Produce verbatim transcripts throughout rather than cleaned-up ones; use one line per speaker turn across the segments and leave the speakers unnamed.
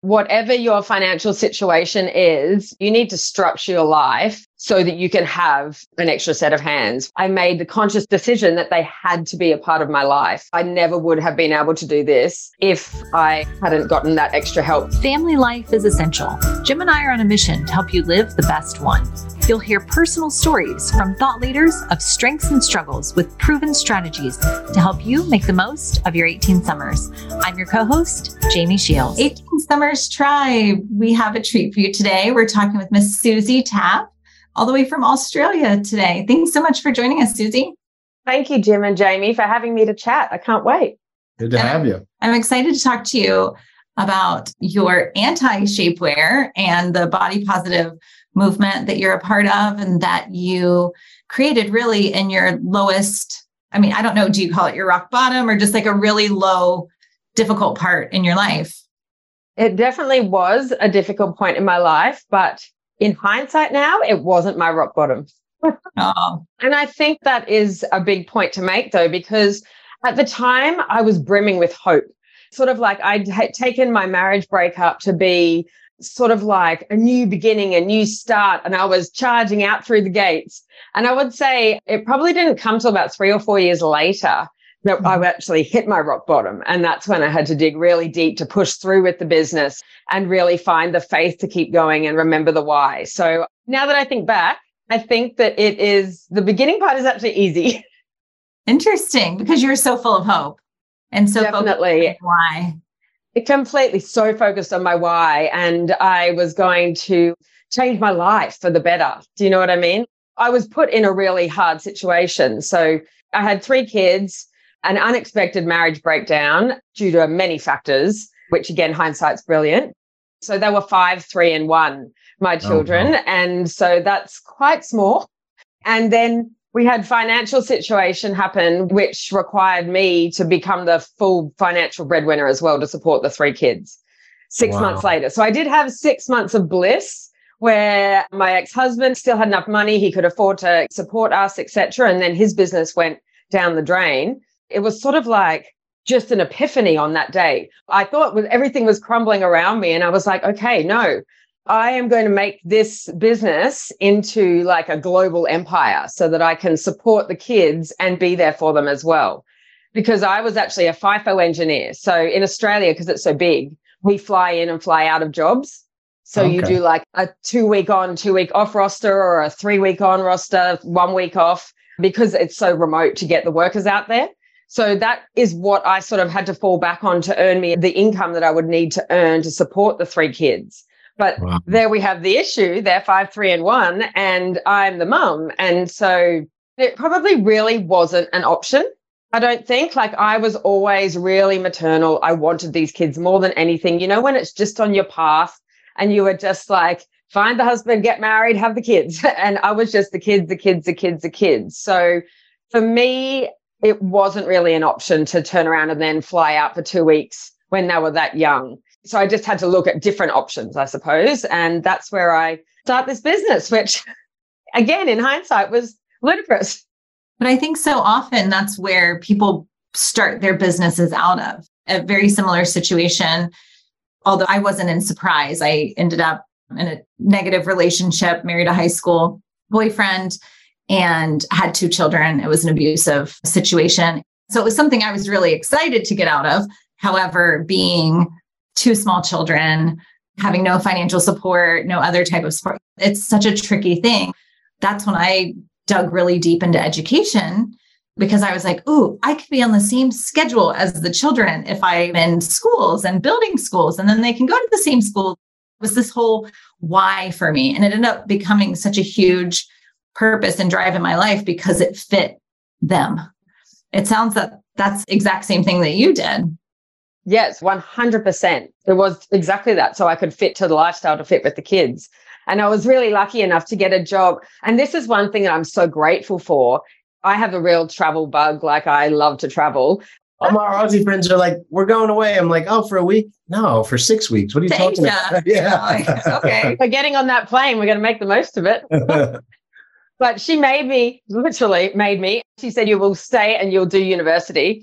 whatever your financial situation is, you need to structure your life so that you can have an extra set of hands. I made the conscious decision that they had to be a part of my life. I never would have been able to do this if I hadn't gotten that extra help.
Family life is essential. Jim and I are on a mission to help you live the best one. You'll hear personal stories from thought leaders of strengths and struggles with proven strategies to help you make the most of your eighteen summers. I'm your co-host, Jamie Shields.
eighteen Summers Tribe, we have a treat for you today. We're talking with Miss Susie Tapp, all the way from Australia today. Thanks so much for joining us, Susie.
Thank you, Jim and Jamie, for having me to chat. I can't wait.
Good to
and
have you.
I'm excited to talk to you about your anti-shapewear and the body positive movement that you're a part of and that you created really in your lowest, I mean, I don't know, do you call it your rock bottom or just like a really low, difficult part in your life?
It definitely was a difficult point in my life, but in hindsight now, it wasn't my rock bottom.
Oh.
And I think that is a big point to make, though, because at the time I was brimming with hope. Sort of like I'd had taken my marriage breakup to be sort of like a new beginning, a new start, and I was charging out through the gates. And I would say it probably didn't come till about three or four years later that I actually hit my rock bottom. And that's when I had to dig really deep to push through with the business and really find the faith to keep going and remember the why. So now that I think back, I think that it is, the beginning part is actually easy.
Interesting, because you're so full of hope and so
Definitely.
focused on why.
It completely so focused on my why, and I was going to change my life for the better. Do you know what I mean? I was put in a really hard situation. So I had three kids, an unexpected marriage breakdown due to many factors, which again, hindsight's brilliant. So they were five, three, and one, my children. Oh, wow. And so that's quite small. And then we had financial situation happen, which required me to become the full financial breadwinner as well to support the three kids six wow. months later. So I did have six months of bliss where my ex-husband still had enough money. He could afford to support us, et cetera. And then his business went down the drain. It was sort of like just an epiphany on that day. I thought was, everything was crumbling around me. And I was like, okay, no. I am going to make this business into like a global empire so that I can support the kids and be there for them as well. Because I was actually a FIFO engineer. So in Australia, because it's so big, we fly in and fly out of jobs. So okay. you do like a two week on, two week off roster or a three week on roster, one week off, because it's so remote to get the workers out there. So that is what I sort of had to fall back on to earn me the income that I would need to earn to support the three kids. But wow. there we have the issue. They're five, three, and one, and I'm the mum. And so it probably really wasn't an option. I don't think. Like I was always really maternal. I wanted these kids more than anything. You know, when it's just on your path and you were just like, find the husband, get married, have the kids. And I was just the kids, the kids, the kids, the kids. So for me, it wasn't really an option to turn around and then fly out for two weeks when they were that young. So I just had to look at different options, I suppose. And that's where I start this business, which again, in hindsight was ludicrous.
But I think so often that's where people start their businesses out of a very similar situation. Although I wasn't in surprise, I ended up in a negative relationship, married a high school boyfriend and had two children. It was an abusive situation. So it was something I was really excited to get out of. However, being two small children, having no financial support, no other type of support. It's such a tricky thing. That's when I dug really deep into education because I was like, ooh, I could be on the same schedule as the children if I'm in schools and building schools, and then they can go to the same school. It was this whole why for me. And it ended up becoming such a huge purpose and drive in my life because it fit them. It sounds that that's the exact same thing that you did.
Yes, one hundred percent. It was exactly that. So I could fit to the lifestyle to fit with the kids. And I was really lucky enough to get a job. And this is one thing that I'm so grateful for. I have a real travel bug. Like I love to travel.
All my Aussie friends are like, we're going away. I'm like, oh, for a week? No, for six weeks. What are you
to
talking
Asia.
about? Yeah.
Okay. We're getting on that plane. We're going to make the most of it. But she made me, literally made me. She said, you will stay and you'll do university.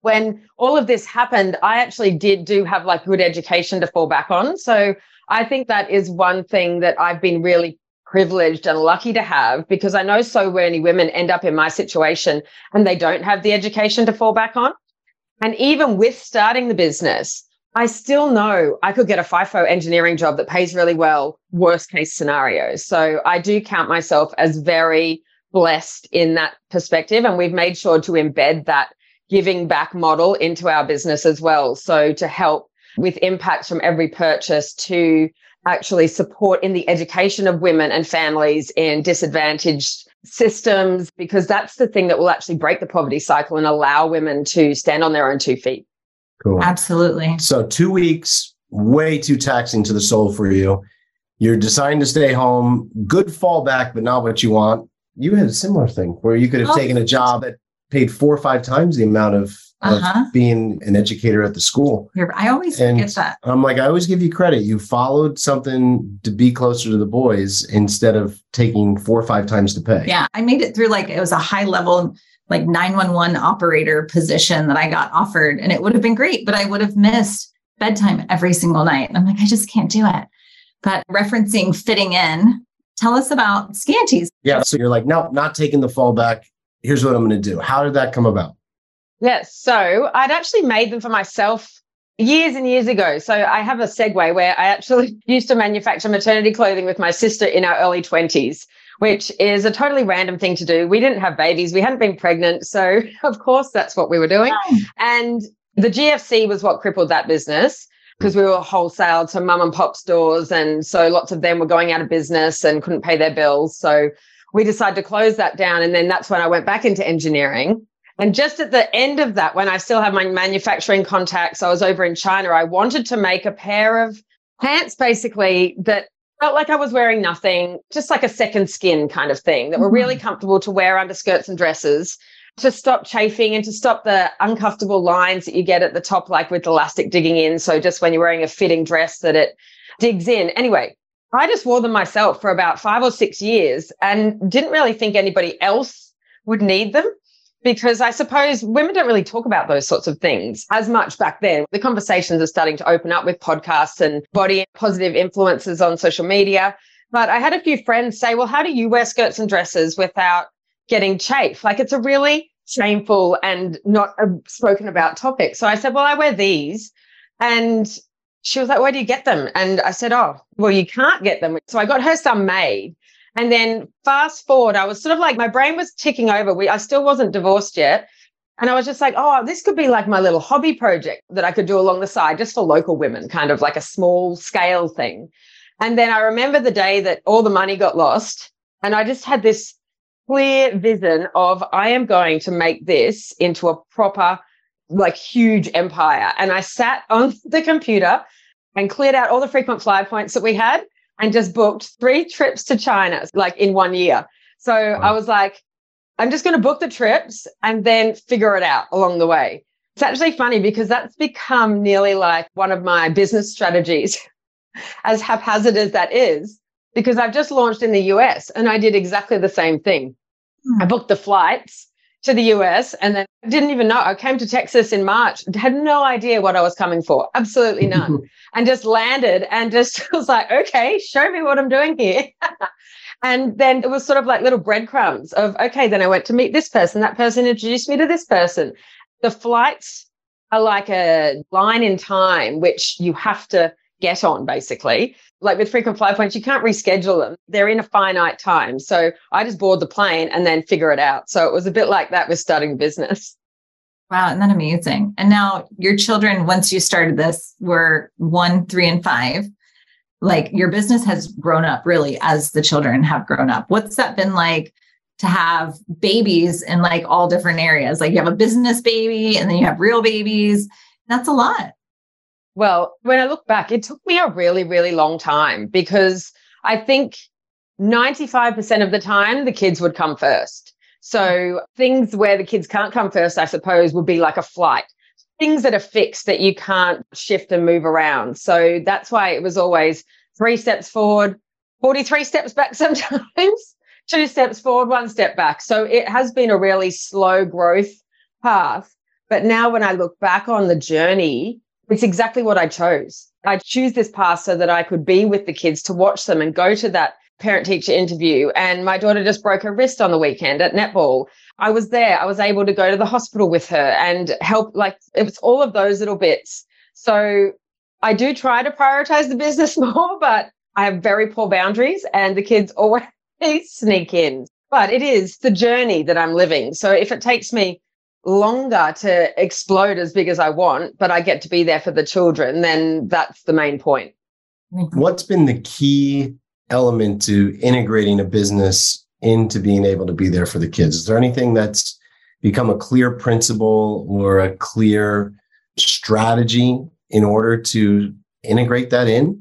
when all of this happened, I actually did do have like good education to fall back on. So I think that is one thing that I've been really privileged and lucky to have, because I know so many women end up in my situation and they don't have the education to fall back on. And even with starting the business, I still know I could get a FIFO engineering job that pays really well, worst case scenario. So I do count myself as very blessed in that perspective. And we've made sure to embed that giving back model into our business as well. So to help with impacts from every purchase, to actually support in the education of women and families in disadvantaged systems, because that's the thing that will actually break the poverty cycle and allow women to stand on their own two feet.
Cool.
Absolutely.
So two weeks, way too taxing to the soul for you. You're deciding to stay home, good fallback, but not what you want. You had a similar thing where you could have oh. taken a job that paid four or five times the amount of Uh-huh. of being an educator at the school.
You're, I always
and
forget that.
I'm like, I always give you credit. You followed something to be closer to the boys instead of taking four or five times to pay.
Yeah. I made it through like, it was a high level, like nine one one operator position that I got offered, and it would have been great, but I would have missed bedtime every single night. And I'm like, I just can't do it. But referencing fitting in, tell us about Scanties.
Yeah. So you're like, no, not taking the fallback. Here's what I'm going to do. How did that come about?
Yes. So I'd actually made them for myself years and years ago. So I have a segue where I actually used to manufacture maternity clothing with my sister in our early twenties, which is a totally random thing to do. We didn't have babies. We hadn't been pregnant. So of course, that's what we were doing. And the G F C was what crippled that business, because we were wholesale to mum and pop stores. And so lots of them were going out of business and couldn't pay their bills. So we decided to close that down. And then that's when I went back into engineering. And just at the end of that, when I still had my manufacturing contacts, I was over in China. I wanted to make a pair of pants, basically, that felt like I was wearing nothing, just like a second skin kind of thing, that were really comfortable to wear under skirts and dresses, to stop chafing and to stop the uncomfortable lines that you get at the top, like with elastic digging in. So just when you're wearing a fitting dress that it digs in. Anyway, I just wore them myself for about five or six years and didn't really think anybody else would need them, because I suppose women don't really talk about those sorts of things as much back then. The conversations are starting to open up with podcasts and body positive influences on social media. But I had a few friends say, well, how do you wear skirts and dresses without getting chafe? Like, it's a really shameful and not a spoken about topic. So I said, well, I wear these. And she was like, where do you get them? And I said, oh, well, you can't get them. So I got her some made. And then fast forward, I was sort of like, my brain was ticking over. We, I still wasn't divorced yet. And I was just like, oh, this could be like my little hobby project that I could do along the side, just for local women, kind of like a small scale thing. And then I remember the day that all the money got lost. And I just had this clear vision of, I am going to make this into a proper, like, huge empire. And I sat on the computer and cleared out all the frequent flyer points that we had, and just booked three trips to China, like in one year. So wow. I was like, I'm just going to book the trips and then figure it out along the way. It's actually funny because that's become nearly like one of my business strategies, as haphazard as that is, because I've just launched in the U S and I did exactly the same thing. Mm. I booked the flights to the U S and then I didn't even know. I came to Texas in March, had no idea what I was coming for, absolutely none, and just landed and just was like, okay, show me what I'm doing here. And then it was sort of like little breadcrumbs of, okay, then I went to meet this person, that person introduced me to this person. The flights are like a line in time, which you have to get on, basically. Like with frequent flyer points, you can't reschedule them. They're in a finite time. So I just board the plane and then figure it out. So it was a bit like that with starting a business.
Wow. Isn't that amazing? And now your children, once you started this, were one, three, and five. Like, your business has grown up really as the children have grown up. What's that been like to have babies in like all different areas? Like, you have a business baby and then you have real babies. That's a lot.
Well, when I look back, it took me a really, really long time, because I think ninety-five percent of the time the kids would come first. So things where the kids can't come first, I suppose, would be like a flight, things that are fixed that you can't shift and move around. So that's why it was always three steps forward, forty-three steps back sometimes, two steps forward, one step back. So it has been a really slow growth path. But now when I look back on the journey, it's exactly what I chose. I choose this path so that I could be with the kids, to watch them and go to that parent-teacher interview. And my daughter just broke her wrist on the weekend at netball. I was there. I was able to go to the hospital with her and help. Like, it was all of those little bits. So I do try to prioritize the business more, but I have very poor boundaries and the kids always sneak in. But it is the journey that I'm living. So if it takes me longer to explode as big as I want, but I get to be there for the children, then that's the main point.
What's been the key element to integrating a business into being able to be there for the kids? Is there anything that's become a clear principle or a clear strategy in order to integrate that in?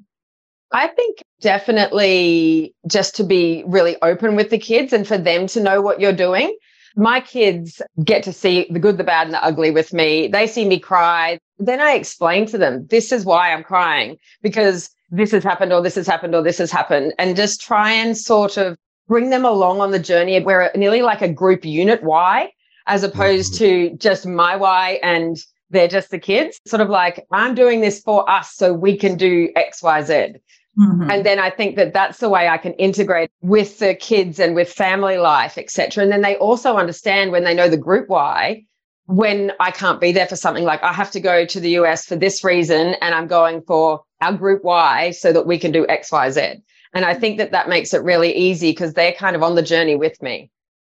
I think definitely just to be really open with the kids and for them to know what you're doing. My kids get to see the good, the bad, and the ugly with me. They see me cry. Then I explain to them, this is why I'm crying, because this has happened, or this has happened, or this has happened. And just try and sort of bring them along on the journey where it's nearly like a group unit why, as opposed mm-hmm. to just my why and they're just the kids. Sort of like, I'm doing this for us so we can do X, Y, Z. Mm-hmm. And then I think that that's the way I can integrate with the kids and with family life, et cetera. And then they also understand when they know the group why, when I can't be there for something, like I have to go to the U S for this reason and I'm going for our group why so that we can do X, Y, Z. And I think that that makes it really easy because they're kind of on the journey with me.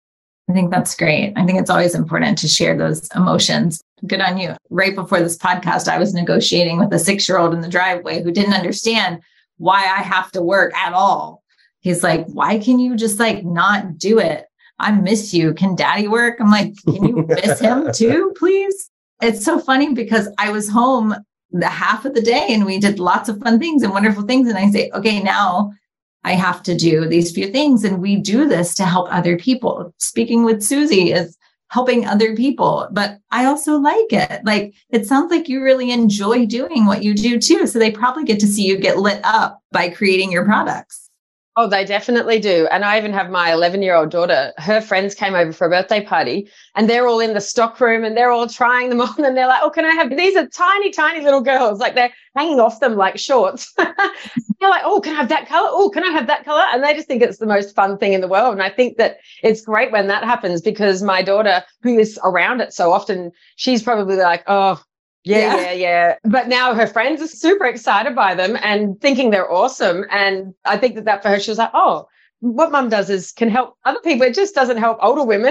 I think that's great. I think it's always important to share those emotions. Good on you. Right before this podcast, I was negotiating with a six-year-old in the driveway who didn't understand why I have to work at all. He's like, why can you just like not do it? I miss you. Can daddy work? I'm like, can you miss him too, please? It's so funny because I was home the half of the day and we did lots of fun things and wonderful things. And I say, okay, now I have to do these few things. And we do this to help other people. Speaking with Susie is helping other people, but I also like it. Like, it sounds like you really enjoy doing what you do too. So they probably get to see you get lit up by creating your products.
Oh, they definitely do. And I even have my eleven-year-old daughter, her friends came over for a birthday party and they're all in the stock room and they're all trying them on and they're like, oh, can I have, these are tiny, tiny little girls. Like they're hanging off them like shorts. They're like, oh, can I have that color? Oh, can I have that color? And they just think it's the most fun thing in the world. And I think that it's great when that happens because my daughter, who is around it so often, she's probably like, oh, Yeah, yeah, yeah, yeah. But now her friends are super excited by them and thinking they're awesome. And I think that that for her, she was like, oh, what mum does is can help other people. It just doesn't help older women.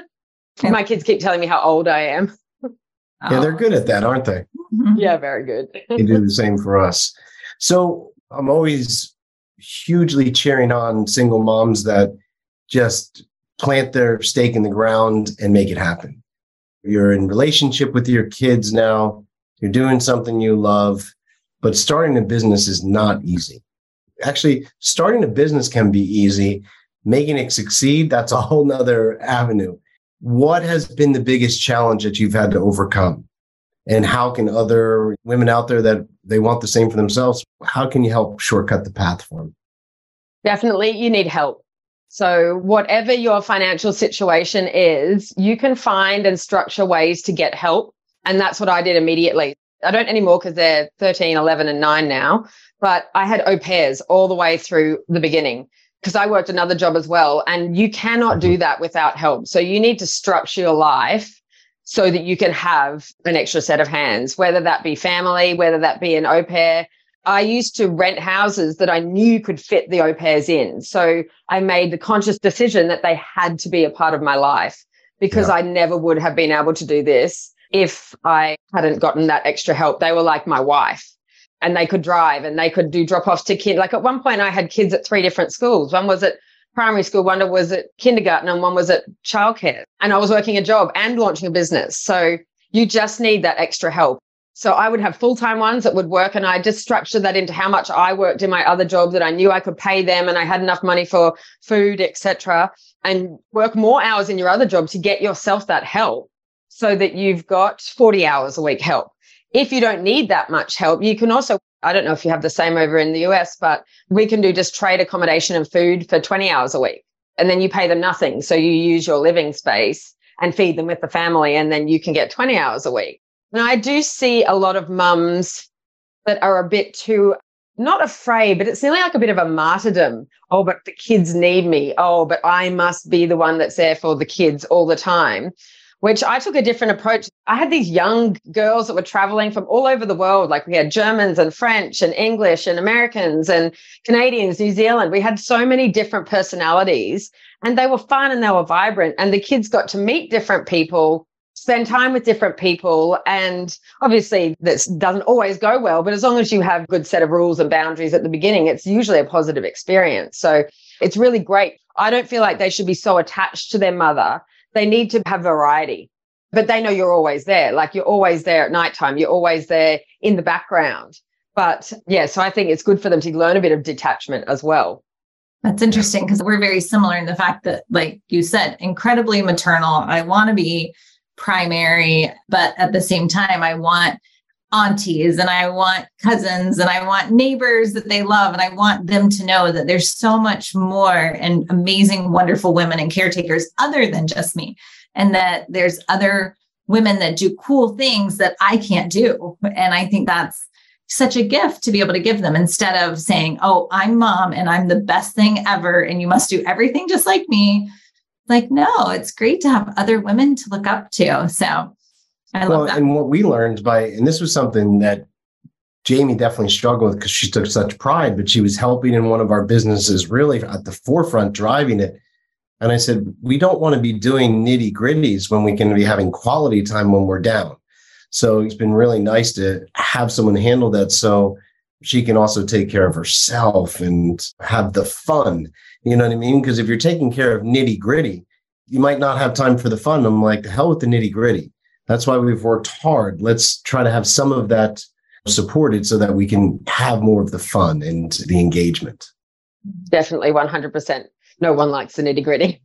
My kids keep telling me how old I am.
Yeah, they're good at that, aren't they?
Yeah, very good.
They do the same for us. So I'm always hugely cheering on single moms that just plant their stake in the ground and make it happen. You're in relationship with your kids now. You're doing something you love, but starting a business is not easy. Actually, starting a business can be easy. Making it succeed, that's a whole nother avenue. What has been the biggest challenge that you've had to overcome? And how can other women out there that they want the same for themselves, how can you help shortcut the path for them?
Definitely, you need help. So whatever your financial situation is, you can find and structure ways to get help. And that's what I did immediately. I don't anymore because they're thirteen, eleven, and nine now. But I had au pairs all the way through the beginning because I worked another job as well. And you cannot do that without help. So you need to structure your life so that you can have an extra set of hands, whether that be family, whether that be an au pair. I used to rent houses that I knew could fit the au pairs in. So I made the conscious decision that they had to be a part of my life because yeah. I never would have been able to do this if I hadn't gotten that extra help. They were like my wife and they could drive and they could do drop-offs to kids. Like at one point I had kids at three different schools. One was at primary school, one was at kindergarten, and one was at childcare. And I was working a job and launching a business. So you just need that extra help. So I would have full-time ones that would work, and I just structured that into how much I worked in my other job that I knew I could pay them and I had enough money for food, et cetera, and work more hours in your other job to get yourself that help so that you've got forty hours a week help. If you don't need that much help, you can also, I don't know if you have the same over in the U S, but we can do just trade accommodation and food for twenty hours a week. And then you pay them nothing. So you use your living space and feed them with the family. And then you can get twenty hours a week. And I do see a lot of mums that are a bit too, not afraid, but it's nearly like a bit of a martyrdom. Oh, but the kids need me. Oh, but I must be the one that's there for the kids all the time, which I took a different approach. I had these young girls that were traveling from all over the world. Like we had Germans and French and English and Americans and Canadians, New Zealand. We had so many different personalities and they were fun and they were vibrant. And the kids got to meet different people, spend time with different people. And obviously this doesn't always go well, but as long as you have a good set of rules and boundaries at the beginning, it's usually a positive experience. So it's really great. I don't feel like they should be so attached to their mother. They need to have variety, but they know you're always there. Like you're always there at nighttime. You're always there in the background. But yeah, so I think it's good for them to learn a bit of detachment as well.
That's interesting because we're very similar in the fact that, like you said, incredibly maternal. I want to be primary, but at the same time, I want aunties and I want cousins and I want neighbors that they love. And I want them to know that there's so much more and amazing, wonderful women and caretakers other than just me. And that there's other women that do cool things that I can't do. And I think that's such a gift to be able to give them instead of saying, oh, I'm mom and I'm the best thing ever. And you must do everything just like me. Like, no, it's great to have other women to look up to. So I
well,
love that.
And what we learned by, and this was something that Jamie definitely struggled with because she took such pride, but she was helping in one of our businesses, really at the forefront, driving it. And I said, we don't want to be doing nitty gritties when we can be having quality time when we're down. So it's been really nice to have someone handle that so she can also take care of herself and have the fun. You know what I mean? Because if you're taking care of nitty gritty, you might not have time for the fun. I'm like, the hell with the nitty gritty. That's why we've worked hard. Let's try to have some of that supported so that we can have more of the fun and the engagement.
Definitely one hundred percent. No one likes the nitty gritty.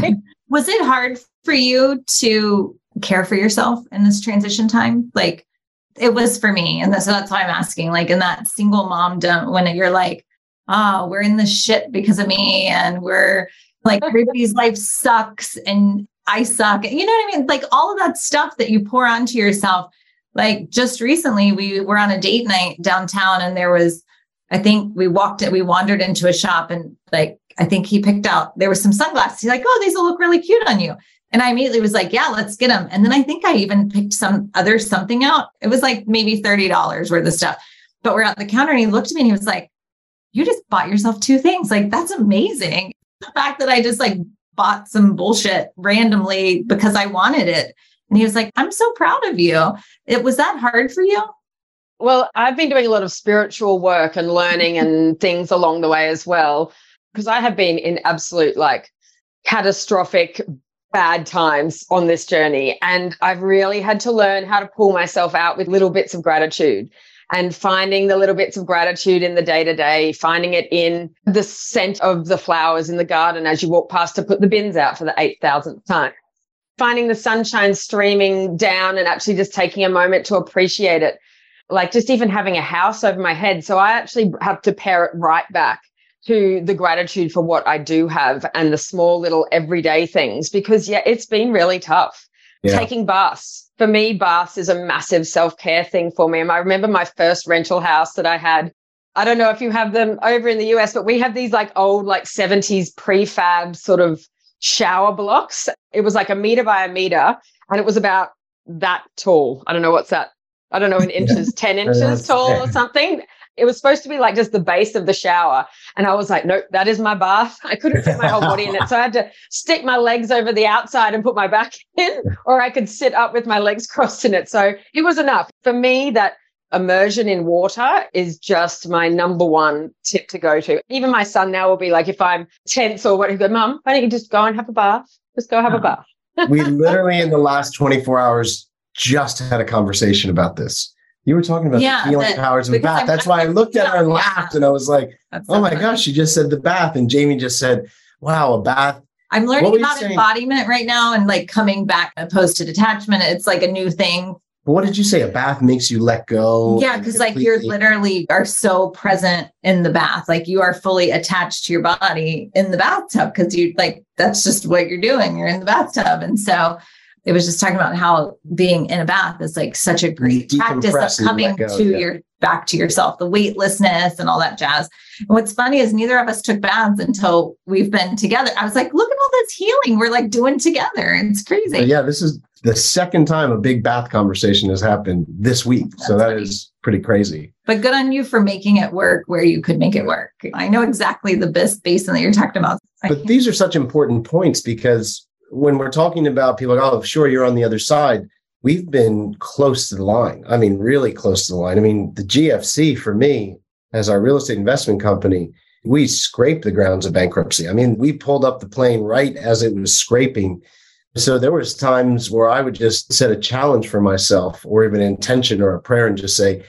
Was it hard for you to care for yourself in this transition time? Like it was for me. And so that's why I'm asking, like in that single momdom, when you're like, oh, we're in this shit because of me. And we're like, everybody's life sucks and I suck. You know what I mean? Like all of that stuff that you pour onto yourself. Like just recently we were on a date night downtown and there was, I think we walked it, we wandered into a shop and like, I think he picked out, there was some sunglasses. He's like, oh, these will look really cute on you. And I immediately was like, yeah, let's get them. And then I think I even picked some other something out. It was like maybe thirty dollars worth of stuff, but we're at the counter and he looked at me and he was like, you just bought yourself two things. Like, that's amazing. The fact that I just like bought some bullshit randomly because I wanted it. And he was like, I'm so proud of you. It was that hard for you?
Well, I've been doing a lot of spiritual work and learning and things along the way as well, because I have been in absolute like catastrophic bad times on this journey. And I've really had to learn how to pull myself out with little bits of gratitude and finding the little bits of gratitude in the day-to-day, finding it in the scent of the flowers in the garden as you walk past to put the bins out for the eight thousandth time, finding the sunshine streaming down and actually just taking a moment to appreciate it, like just even having a house over my head. So I actually have to pare it right back to the gratitude for what I do have and the small little everyday things, because yeah, it's been really tough. Yeah. Taking baths. For me, baths is a massive self-care thing for me. And I remember my first rental house that I had. I don't know if you have them over in the U S, but we have these like old, like seventies prefab sort of shower blocks. It was like a meter by a meter and it was about that tall. I don't know what's that. I don't know in inches, ten inches tall or something. It was supposed to be like just the base of the shower. And I was like, nope, that is my bath. I couldn't fit my whole body in it. So I had to stick my legs over the outside and put my back in, or I could sit up with my legs crossed in it. So it was enough. For me, that immersion in water is just my number one tip to go to. Even my son now will be like, if I'm tense or what, he'll go, Mum, why don't you just go and have a bath? Just go have a bath.
We literally in the last twenty-four hours just had a conversation about this. You were talking about yeah, the healing that, powers of the bath. That's why I looked at her and laughed and I was like, That's oh my funny. gosh, she just said the bath. And Jamie just said, wow, a bath.
I'm learning about embodiment right now and like coming back opposed to detachment. It's like a new thing.
But what did you say? A bath makes you let go?
Yeah, because like you're literally are so present in the bath. Like you are fully attached to your body in the bathtub because you like, that's just what you're doing. You're in the bathtub. And so it was just talking about how being in a bath is like such a great practice of coming go, to yeah. your back to yourself, the weightlessness and all that jazz. And what's funny is neither of us took baths until we've been together. I was like, look at all this healing we're like doing together. It's crazy.
But yeah, this is the second time a big bath conversation has happened this week. That's so that funny. Is pretty crazy.
But good on you for making it work where you could make it work. I know exactly the best basin that you're talking about.
But these are such important points because when we're talking about people like, oh, sure, you're on the other side. We've been close to the line. I mean, really close to the line. I mean, the G F C for me, as our real estate investment company, we scraped the grounds of bankruptcy. I mean, we pulled up the plane right as it was scraping. So there was times where I would just set a challenge for myself or even an intention or a prayer and just say,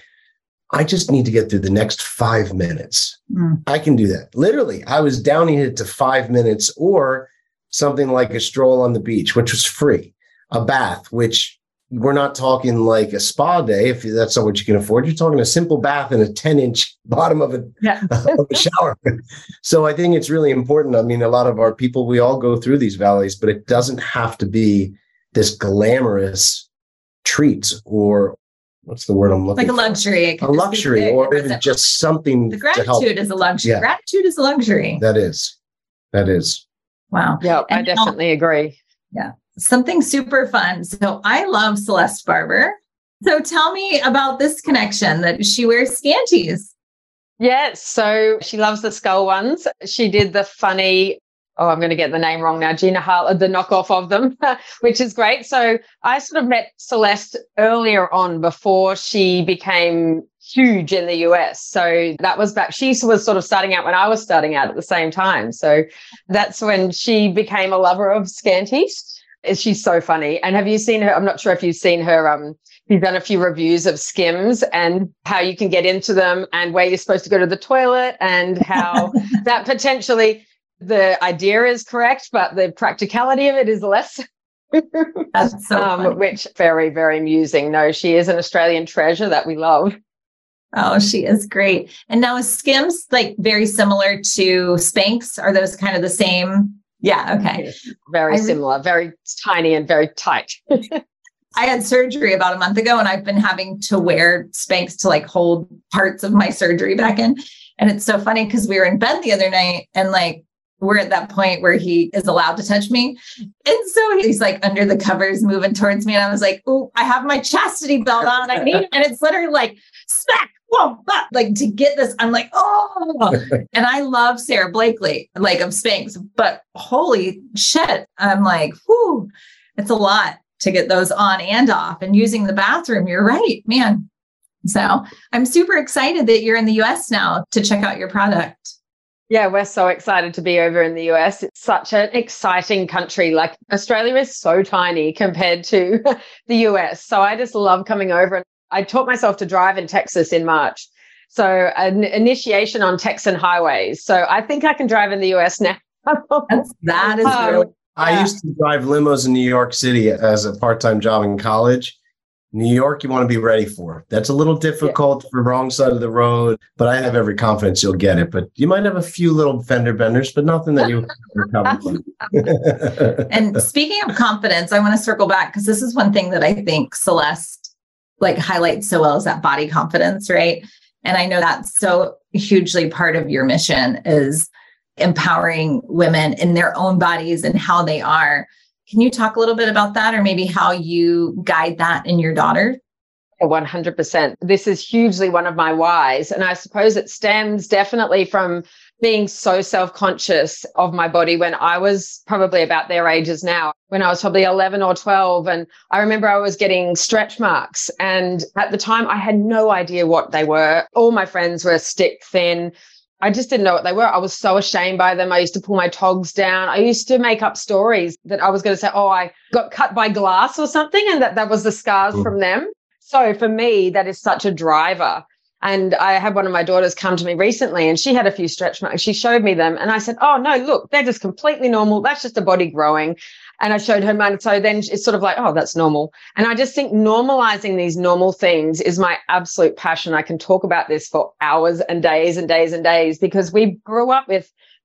I just need to get through the next five minutes. Mm. I can do that. Literally, I was downing it to five minutes or something like a stroll on the beach, which was free, a bath, which we're not talking like a spa day, if that's not what you can afford. You're talking a simple bath and a ten inch bottom of a, yeah. of a shower. So I think it's really important. I mean, a lot of our people, we all go through these valleys, but it doesn't have to be this glamorous treat or what's the word I'm looking for?
Like a luxury.
A luxury or even just something
The gratitude
to help.
is a luxury. Yeah. Gratitude is a luxury.
That is. That is.
Wow.
Yeah, and I definitely now, agree.
Yeah. Something super fun. So I love Celeste Barber. So tell me about this connection that she wears scanties.
Yeah. So she loves the skull ones. She did the funny, oh, I'm going to get the name wrong now, Gina Harlow, the knockoff of them, which is great. So I sort of met Celeste earlier on before she became huge in the U S. So that was back, she was sort of starting out when I was starting out at the same time. So that's when she became a lover of scanties. She's so funny. And have you seen her? I'm not sure if you've seen her. Um, she's done a few reviews of Skims and how you can get into them and where you're supposed to go to the toilet and how that potentially the idea is correct, but the practicality of it is less.
That's so
um,
funny.
Which very, very amusing. No, she is an Australian treasure that we love.
Oh, she is great. And now is Skims like very similar to Spanx? Are those kind of the same? Yeah. Okay.
Very
I
similar, re- very tiny and very tight.
I had surgery about a month ago and I've been having to wear Spanx to like hold parts of my surgery back in. And it's so funny because we were in bed the other night and like, we're at that point where he is allowed to touch me. And so he's like under the covers moving towards me. And I was like, oh, I have my chastity belt on. I need, and it's literally like, smack, whoa, bah, like to get this. I'm like, oh, and I love Sarah Blakely, like of Spanx, but holy shit. I'm like, whoo, it's a lot to get those on and off and using the bathroom. You're right, man. So I'm super excited that you're in the U S now to check out your product.
Yeah, we're so excited to be over in the U S. It's such an exciting country. Like Australia is so tiny compared to the U S. So I just love coming over. And I taught myself to drive in Texas in March. So an initiation on Texan highways. So I think I can drive in the U S now.
That's, that is
um,
really.
I
yeah.
used to drive limos in New York City as a part-time job in college. New York, you want to be ready for. That's a little difficult yeah. for the wrong side of the road, but I have every confidence you'll get it. But you might have a few little fender benders, but nothing that you recover.
And speaking of confidence, I want to circle back because this is one thing that I think Celeste like highlights so well is that body confidence, right? And I know that's so hugely part of your mission is empowering women in their own bodies and how they are. Can you talk a little bit about that or maybe how you guide that in your daughter?
one hundred percent. This is hugely one of my whys. And I suppose it stems definitely from being so self-conscious of my body when I was probably about their ages now, when I was probably eleven or twelve. And I remember I was getting stretch marks. And at the time, I had no idea what they were. All my friends were stick thin. I just didn't know what they were. I was so ashamed by them. I used to pull my togs down. I used to make up stories that I was going to say, oh, I got cut by glass or something, and that that was the scars mm. from them. So for me, that is such a driver. And I had one of my daughters come to me recently and she had a few stretch marks. She showed me them and I said, oh, no, look, they're just completely normal. That's just a body growing. And I showed her mine. So then it's sort of like, oh, that's normal. And I just think normalizing these normal things is my absolute passion. I can talk about this for hours and days and days and days because we grew up with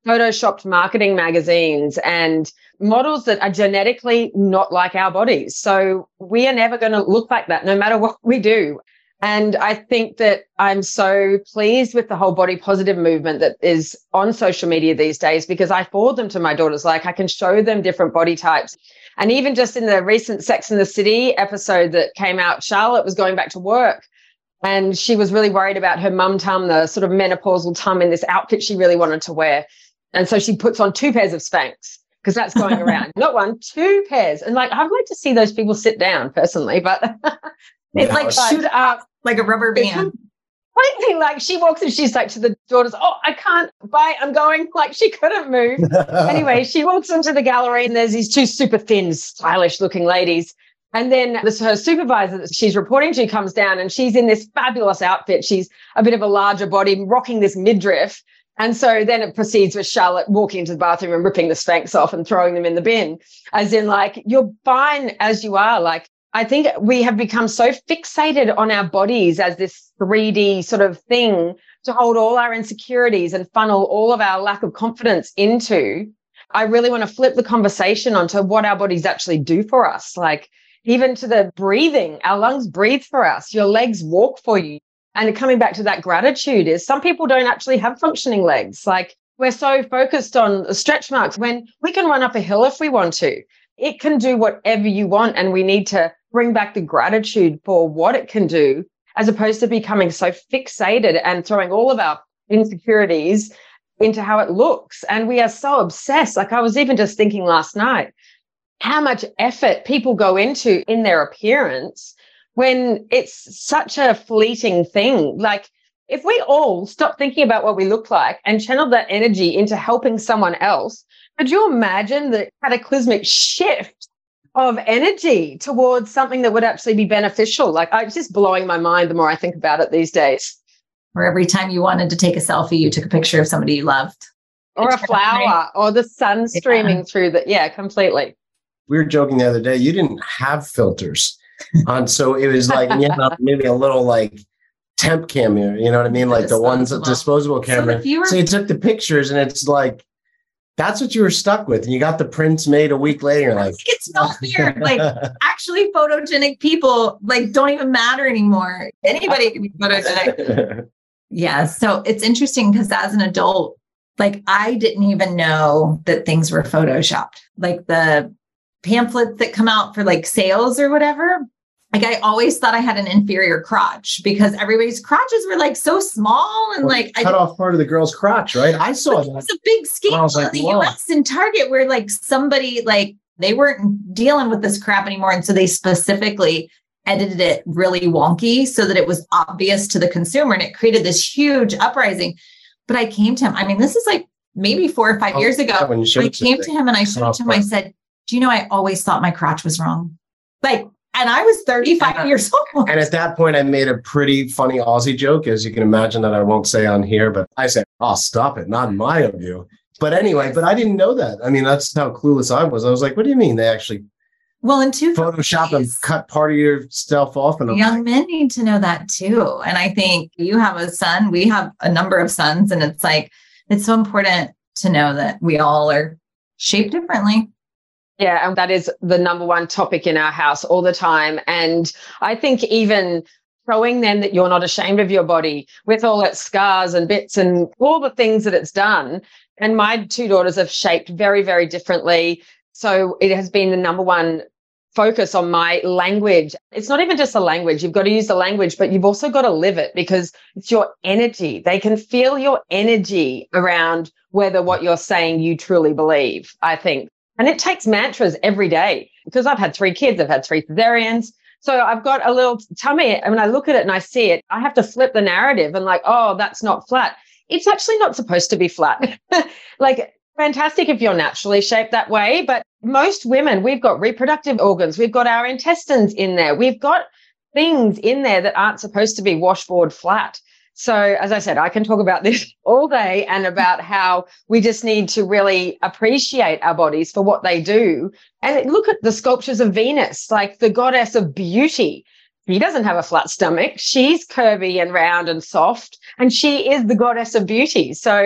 photoshopped marketing magazines and models that are genetically not like our bodies. So we are never going to look like that no matter what we do. And I think that I'm so pleased with the whole body positive movement that is on social media these days, because I forward them to my daughters. Like, I can show them different body types. And even just in the recent Sex and the City episode that came out, Charlotte was going back to work and she was really worried about her mum tum, the sort of menopausal tum, in this outfit she really wanted to wear. And so she puts on two pairs of Spanx, because that's going around. Not one, two pairs. And like, I'd like to see those people sit down personally, but
it's like shoot up like a rubber band.
Completely, like she walks and she's like to the daughters, oh, I can't buy, I'm going, like she couldn't move. Anyway, she walks into the gallery and there's these two super thin, stylish looking ladies. And then this, her supervisor that she's reporting to comes down and she's in this fabulous outfit. She's a bit of a larger body, rocking this midriff. And so then it proceeds with Charlotte walking into the bathroom and ripping the Spanx off and throwing them in the bin, as in like, you're fine as you are. Like, I think we have become so fixated on our bodies as this three D sort of thing to hold all our insecurities and funnel all of our lack of confidence into. I really want to flip the conversation onto what our bodies actually do for us. Like, even to the breathing, our lungs breathe for us. Your legs walk for you. And coming back to that gratitude is some people don't actually have functioning legs. Like, we're so focused on the stretch marks when we can run up a hill if we want to. It can do whatever you want. And we need to bring back the gratitude for what it can do, as opposed to becoming so fixated and throwing all of our insecurities into how it looks. And we are so obsessed. Like, I was even just thinking last night, how much effort people go into in their appearance when it's such a fleeting thing. Like, if we all stop thinking about what we look like and channel that energy into helping someone else, could you imagine the cataclysmic shift of energy towards something that would actually be beneficial? Like, it's just blowing my mind the more I think about it these days.
Or every time you wanted to take a selfie, you took a picture of somebody you loved.
Or a flower, or the sun streaming yeah. through the, yeah, completely.
We were joking the other day, you didn't have filters on, so it was like, you know, maybe a little like temp camera, you know what I mean? Like the ones, disposable camera. So, were- so you took the pictures and it's like, that's what you were stuck with. And you got the prints made a week later. Like,
it smells weird. Like, actually photogenic people like don't even matter anymore. Anybody can be photogenic. Yeah. So it's interesting because as an adult, like, I didn't even know that things were photoshopped. Like the pamphlets that come out for like sales or whatever. Like, I always thought I had an inferior crotch because everybody's crotches were like so small and well, like
cut I, off part of the girl's crotch, right? I saw that.
It's a big scandal like, in the wow. U S and Target where like somebody like they weren't dealing with this crap anymore, and so they specifically edited it really wonky so that it was obvious to the consumer, and it created this huge uprising. But I came to him. I mean, this is like maybe four or five oh, years ago. Yeah, I came to him and I showed to him. I said, "Do you know? I always thought my crotch was wrong." Like. And I was thirty-five and, years old.
And at that point, I made a pretty funny Aussie joke, as you can imagine, that I won't say on here. But I said, "Oh, stop it. Not in my view." But anyway, but I didn't know that. I mean, that's how clueless I was. I was like, what do you mean they actually
well, in two
Photoshop and cut part of your stuff off? And
young men need to know that too. And I think you have a son. We have a number of sons. And it's like, it's so important to know that we all are shaped differently.
Yeah, and that is the number one topic in our house all the time. And I think even showing them that you're not ashamed of your body with all its scars and bits and all the things that it's done. And my two daughters have shaped very, very differently. So it has been the number one focus on my language. It's not even just the language. You've got to use the language, but you've also got to live it because it's your energy. They can feel your energy around whether what you're saying you truly believe, I think. And it takes mantras every day because I've had three kids. I've had three cesareans. So I've got a little tummy. And when I look at it and I see it, I have to flip the narrative and like, oh, that's not flat. It's actually not supposed to be flat. Like, fantastic if you're naturally shaped that way. But most women, we've got reproductive organs. We've got our intestines in there. We've got things in there that aren't supposed to be washboard flat. So as I said, I can talk about this all day and about how we just need to really appreciate our bodies for what they do. And look at the sculptures of Venus, like the goddess of beauty. She doesn't have a flat stomach. She's curvy and round and soft, and she is the goddess of beauty. So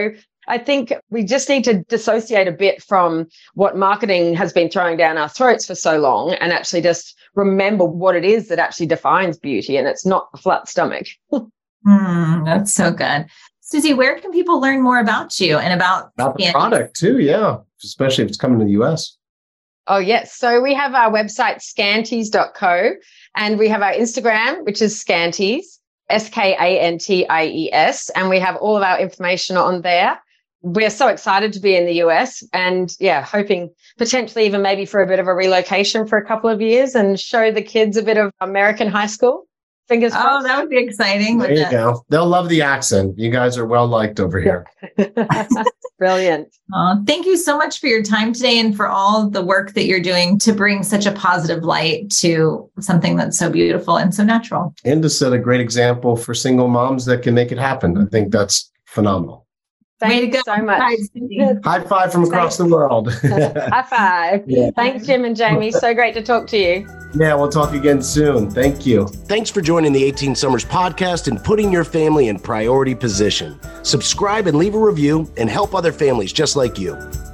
I think we just need to dissociate a bit from what marketing has been throwing down our throats for so long and actually just remember what it is that actually defines beauty. And it's not a flat stomach.
mm, that's so good. Susie, where can people learn more about you and about,
about the product too? Yeah. Especially if it's coming to the U S.
Oh, yes. So we have our website, scanties dot co, and we have our Instagram, which is Scanties, S K A N T I E S, and we have all of our information on there. We're so excited to be in the U S and, yeah, hoping potentially even maybe for a bit of a relocation for a couple of years and show the kids a bit of American high school. Fingers crossed.
Oh, that would be exciting.
There you go. They'll love the accent. You guys are well liked over here.
Brilliant.
Oh, thank you so much for your time today and for all the work that you're doing to bring such a positive light to something that's so beautiful and so natural.
And to set a great example for single moms that can make it happen. I think that's phenomenal.
Thank you so much.
High five from across the world.
High five. Yeah. Thanks, Jim and Jamie. So great to talk to you.
Yeah, we'll talk again soon. Thank you. Thanks for joining the eighteen Summers podcast and putting your family in priority position. Subscribe and leave a review and help other families just like you.